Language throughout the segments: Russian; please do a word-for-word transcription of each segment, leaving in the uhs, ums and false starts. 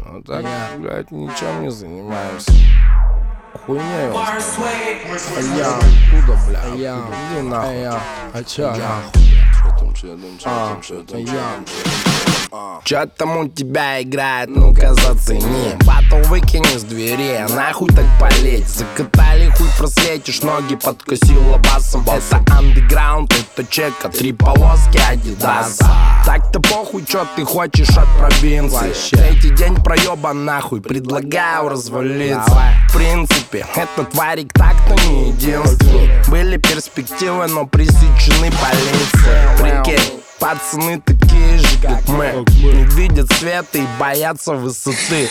А так, блядь, ничем не занимаемся. Хуйня его. А я откуда, бля? А я, иди нахуй. А я, а чё нахуй? А, я. Чё там у тебя играет, ну-ка зацени. Батл выкини с двери, нахуй так полеть. Закатали хуй, просветишь, ноги подкосила басом. Это андеграунд, это чека, три полоски адидаса. Так-то похуй, чё ты хочешь от провинции. Третий день проёба нахуй, предлагаю развалиться. В принципе, этот варик так-то не единственный. Были перспективы, но пресечены полицией. Прикинь, пацаны такие же, как мы, не видят света и боятся высоты.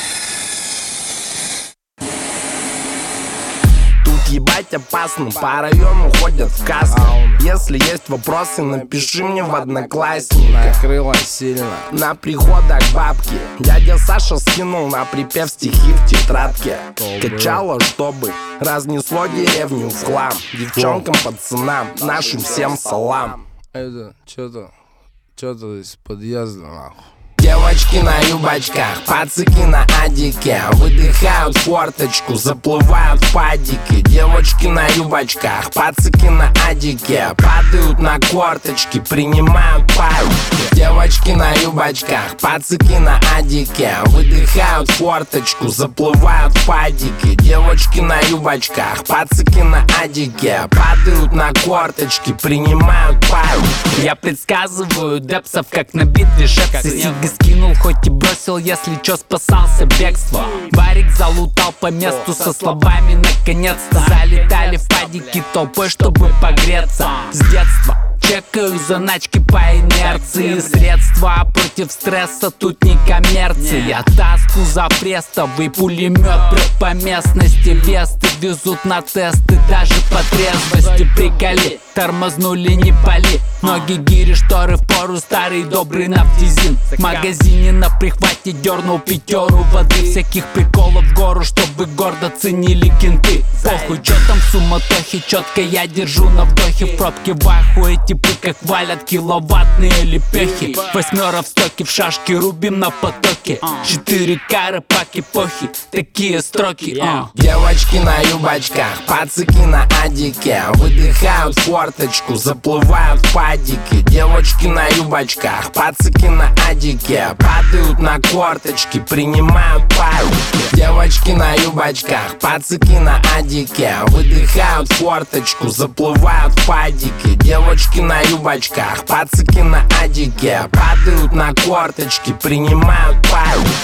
Тут ебать опасно, по району ходят в касках. Если есть вопросы, напиши мне в Одноклассниках. Накрыло сильно. На приходах бабки дядя Саша скинул на припев стихи в тетрадке. Качало, чтобы разнесло деревню в хлам. Девчонкам, пацанам, нашим всем салам. Это что-то, что-то из подъезда нахуй. Девочки на юбочках, пацаки на адике. Выдыхают форточку, заплывают в падике. Девочки на юбочках, пацаки на адике. Падают на корточки, принимают паики. Девочки на юбочках, пацаки на адике. Выдыхают форточку, заплывают в падике. Девочки на юбочках, пацаки на адике. Падают на корточки, принимают паики. Я предсказываю депсов, как на битве шепсы. Скинул, хоть и бросил, если чё, спасался бегство. Варик залутал по месту со словами наконец-то. Залетали в падики толпой, чтобы погреться. С детства чекаю заначки по инерции. Средства против стресса, тут не коммерция. Таску за престовый пулемет прет по местности. Весты везут на тесты, даже по трезвости. Приколи, тормознули, не пали. Ноги, гири, шторы в пору, старый добрый нафтизин. В магазине на прихвате дернул пятеру воды. Всяких приколов в гору, чтобы гордо ценили кенты. Похуй, чё там в суматохе, четко я держу на вдохе. В пробке в ахуе, типы как валят киловаттные лепехи. Восьмера в стоке, в шашки рубим на потоке. Четыре кары пак эпохи, такие строки. uh. Девочки на юбочках, пацаки на адике. Выдыхают форточку, заплывают в падике. Девочки на юбочках, пацаки на адике. Падают на корточки, принимают паики. Девочки на юбочках, пацаки на адике. Выдыхают форточку, заплывают в падике. Девочки на юбочках, пацаки на адике. Падают на корточки, принимают паики.